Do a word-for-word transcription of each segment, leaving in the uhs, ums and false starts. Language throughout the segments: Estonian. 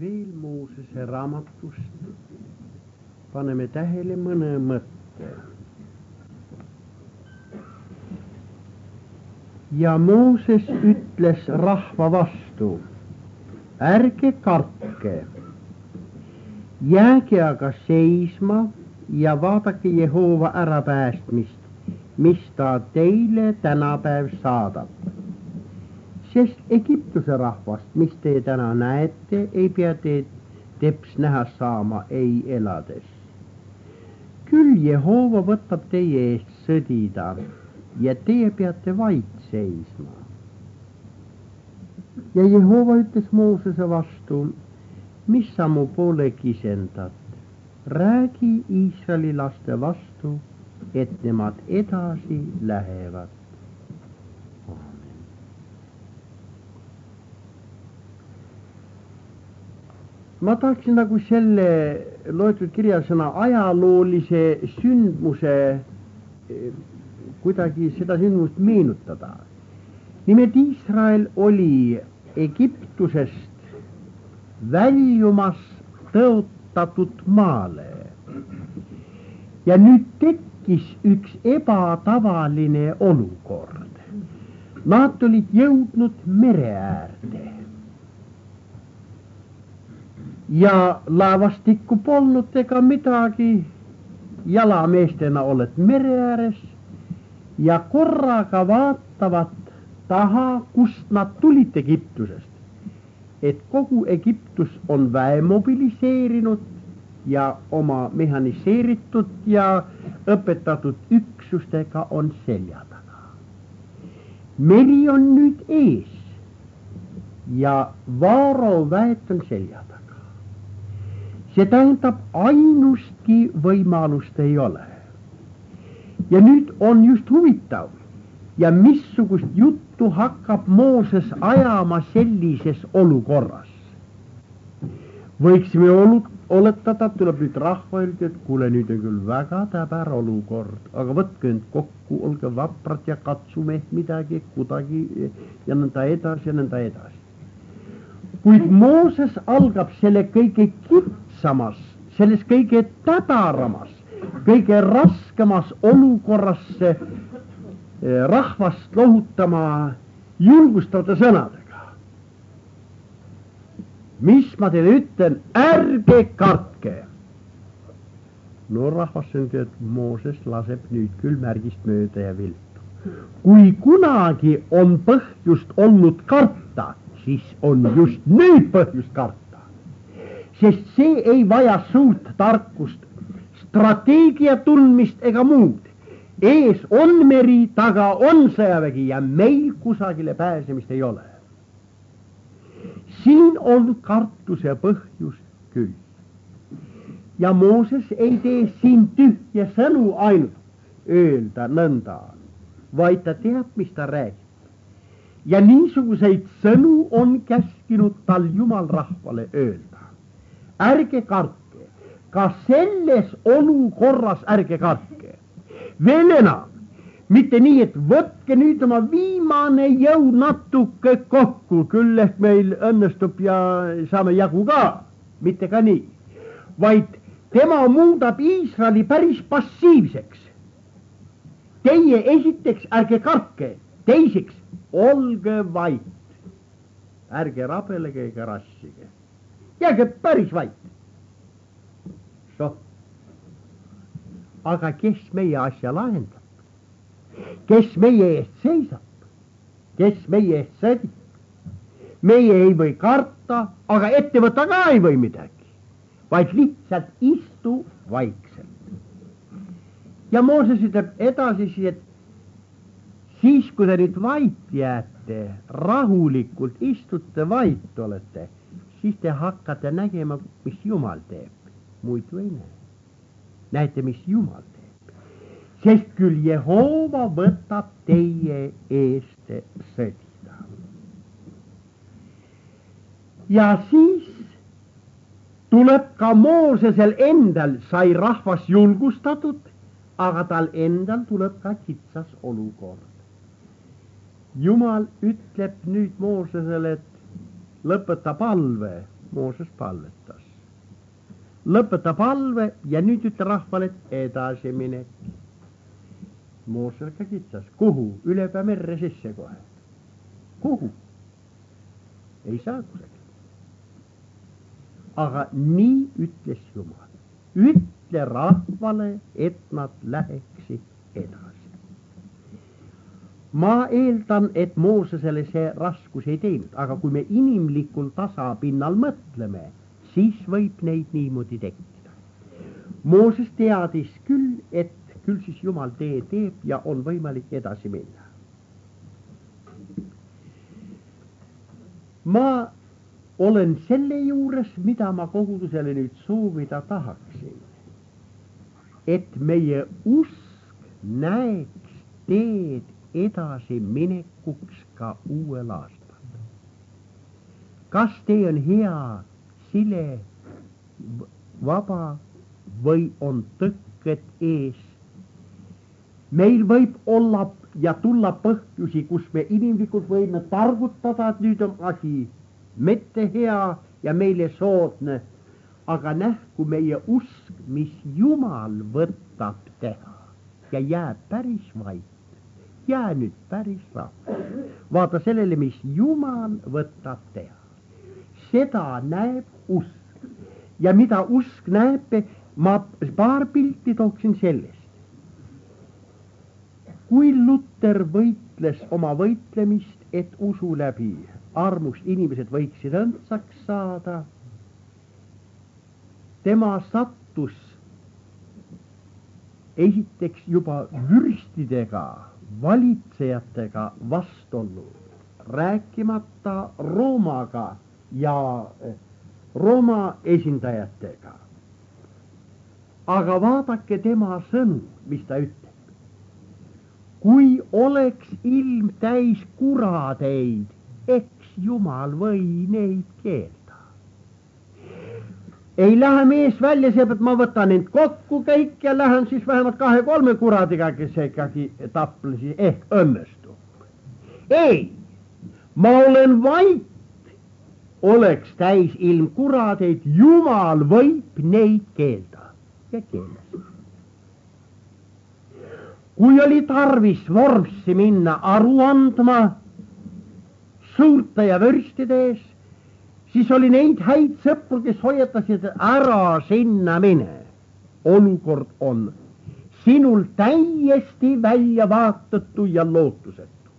veel Moosese raamatust paneme tähele mõne mõtte. Ja Mooses ütles rahva vastu, ärge kartke, jääge aga seisma ja vaadake Jehova ärapäästmist, mis ta teile tänapäev saadab. Sest Egiptuse rahvast, mis te täna näete, ei pea te teps näha saama ei elades. Küll Jehova võtab teie eest sõdida ja teie peate vait seisma. Ja Jehova ütles Moosese vastu, mis sa mu poole kisendad, räägi Iisraeli laste vastu, et nemad edasi lähevad. Amen. Ma tahaksin nagu selle loetud kirjasõna ajaloolise sündmuse kuidagi seda sündmust meenutada. Nimelt Iisrael oli Egiptusest väljumas tõotatud maale. Ja nüüd tekkis üks ebatavaline olukord. Nad olid jõudnud mere äärde. Ja laevastikku polnud ega midagi, jalameestena oled mere ääres ja korraga vaatavad taha, kust nad tulid Egiptusest. Et kogu Egiptus on väe mobiliseerinud ja oma mehaniseeritud ja õpetatud üksustega on selja taga. Meri on nüüd ees ja Vaaro väed on selja taga. See tähendab, ainustki võimalust ei ole. Ja nüüd on just huvitav ja missugust juttu hakkab Mooses ajama sellises olukorras. Võiksime oletada, tuleb nüüd rahva öelda, et kuule, nüüd on küll väga täber olukord, aga võtke end kokku, olge vaprad ja katsume midagi kuidagi ja nõnda edasi ja nõnda edasi. Kuid Mooses algab selle kõige kitsamas, selles kõige täbaramas, kõige raskemas olukorras rahvast lohutama julgustavate sõnadega. Mis ma teile ütlen, ärge kartke. No rahvas ütleb, et Mooses laseb nüüd küll märgist mööda ja viltu. Kui kunagi on põhjust olnud karta, siis on just nüüd põhjust karta. Sest see ei vaja suurt tarkust, strateegia tundmist ega muud. Ees on meri, taga on sõjavägi ja meil kusagile pääsemist ei ole. Siin on kartuse põhjus küll. Ja Mooses ei tee siin tühja sõnu ainult öelda nõnda, vaid ta teab, mis ta räägib. Ja niisuguseid sõnu on käskinud tal Jumal rahvale öelda. Ärge kartke, ka selles olukorras ärge kartke. Veel enam, mitte nii, et võtke nüüd oma viimane jõud natuke kokku, küll ehk meil õnnestub ja saame jagu ka, mitte ka nii, vaid tema muudab Iisraeli päris passiivseks. Teie esiteks ärge kartke, teiseks olge vait, ärge rabelege ega rassige, jääge päris vait. So. Aga kes meie asja lahendab? Kes meie eest seisab? Kes meie eest sõdib? Meie ei või karta, aga ette võtta ka ei või midagi, vaid lihtsalt istu vaikselt. Ja Mooses ütleb edasi, et siis, kui te nüüd vait jääte, rahulikult istute, vait olete, siis te hakkate nägema, mis Jumal teeb. Muidu ei näe. Näete, mis Jumal teeb. Sest küll Jehova võtab teie eest sõdida. Ja siis tuleb ka Moosesel endal, sai rahvas julgustatud, aga tal endal tuleb ka kitsas olukord. Jumal ütleb nüüd Moosesele, et lõpeta palve Mooses palvetas. Lõpeta palve ja nüüd ütle rahvale, et edasi minek. Mooses ka kitsas. Kuhu? Ülepää merre sisse kohe. Kuhu? Ei saa kusagil. Aga nii ütles Jumal. Ütle rahvale, et nad läheksid edasi. Ma eeldan, et Moosesele see raskus ei teinud, aga kui me inimlikul tasapinnal mõtleme, siis võib neid niimoodi tekkida. Mooses teadis küll, et küll siis Jumal tee teeb ja on võimalik edasi minna. Ma olen selle juures, mida ma kogudusele nüüd soovida tahaksin, et meie usk näeks teed edasi minekuks ka uuel aastal. Kas tee on hea, sile, vaba või on tõkked ees? Meil võib olla ja tulla põhjusi, kus me inimlikult võime targutada, et nüüd on asi mitte hea ja meile soodne, aga nähku meie usk, mis Jumal võtab teha ja jääb päris vait. Jää nüüd päris rahva. Vaata sellele, mis Jumal võtab teha. Seda näeb usk. Ja mida usk näeb, ma paar pilti tooksin sellest. Kui Luther võitles oma võitlemist, et usu läbi armust inimesed võiksid õndsaks saada, tema sattus esiteks juba vürstidega, valitsejatega vastuollu, rääkimata Roomaga ja Rooma esindajatega. Aga vaadake tema sõnu, mis ta ütleb. Kui oleks ilm täis kuradeid, eks Jumal või neid keelda. Ei lähe mees välja, seepärast, et ma võtan end kokku kõik ja lähen siis vähemalt kahe-kolme kuradiga, kes ikkagi taplesi ehk õnnestub. Ei, ma olen vait, oleks täis ilm kuradeid, Jumal võib neid keelda ja keelas. Kui oli tarvis Vormsi minna aru andma suurte ja vürstide ees, siis oli neid häid sõpru, kes hoiatasid, et ära sinna mine. Olukord on sinul täiesti välja vaatatu ja lootusetu.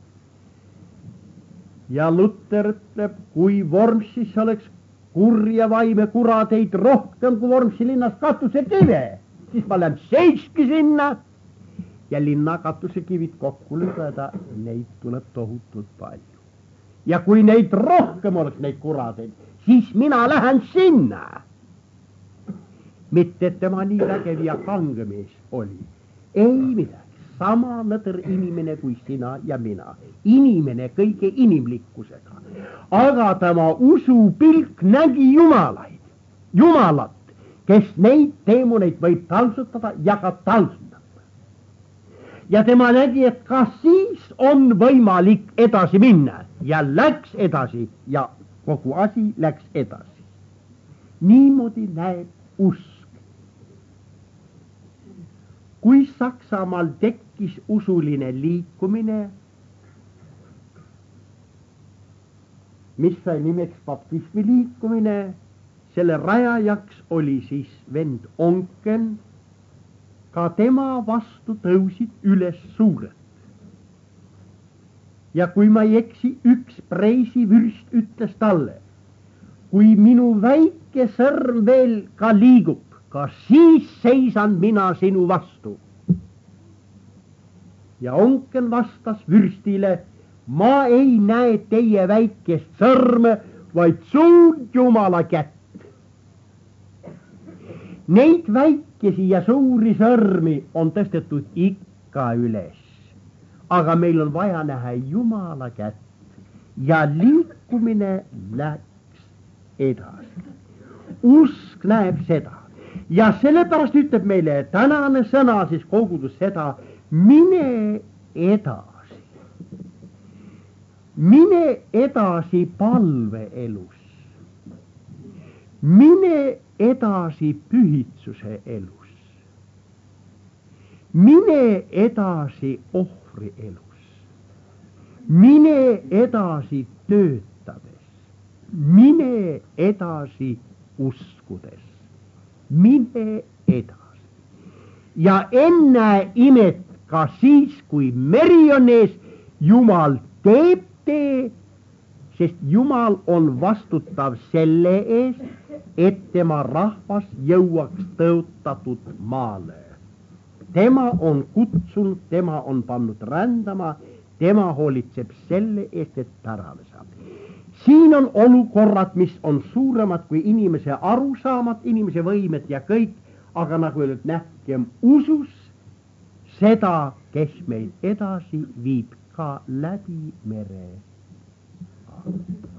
Ja Luther ütleb, kui Vormsis oleks kurja vaime kuradeid rohkem kui Vormsi linnas katuse kive, siis ma lähen seiski sinna ja linna katuse kivid kokku lügeda, neid tuleb tohutult palju. Ja kui neid rohkem oleks neid kuradeid, siis mina lähen sinna. Mitte tema nii vägev ja kangemees oli. Ei midagi, sama nõder inimene kui sina ja mina. Inimene kõige inimlikkusega. Aga tema usupilk nägi jumalaid, jumalat, kes neid teemoneid võib taltsutada ja ka taltsutada. Ja tema nägi, et ka siis on võimalik edasi minna. Ja läks edasi ja kogu asi läks edasi. Niimoodi näeb usk. Kui Saksamaal tekkis usuline liikumine, mis sai nimeks baptismi liikumine, selle rajajaks oli siis vend Onken, ka tema vastu tõusid üles suured. Ja kui ma ei eksi, üks preisivürst ütles talle, kui minu väike sõrm veel ka liigub, ka siis seisan mina sinu vastu. Ja Onken vastas vürstile, ma ei näe teie väikest sõrme, vaid suurt Jumala kätt. Neid väikesi ja suuri sõrmi on tõstetud ikka üles. Aga meil on vaja näha Jumala kätt ja liikumine läks edasi. Usk näeb seda ja sellepärast ütleb meile tänane sõna siis kogudus seda, mine edasi. Mine edasi palveelus. Mine edasi pyhitsuse elus. Mine edasi ohrielus. Mine edasi töötades. Mine edasi uskudes. Mine edasi. Ja en näe imet ka siis, kui meri on ees, Jumal teeb tee, sest Jumal on vastutav selle eest, et tema rahvas jõuaks tõotatud maale. Tema on kutsunud, tema on pannud rändama, tema hoolitseb selle eest, et pärale saab. Siin on olukorrad, mis on suuremad kui inimese arusaamad, inimese võimed ja kõik, aga nagu öeldud, nähkem usus seda, kes meid edasi viib ka läbi mere. Amen.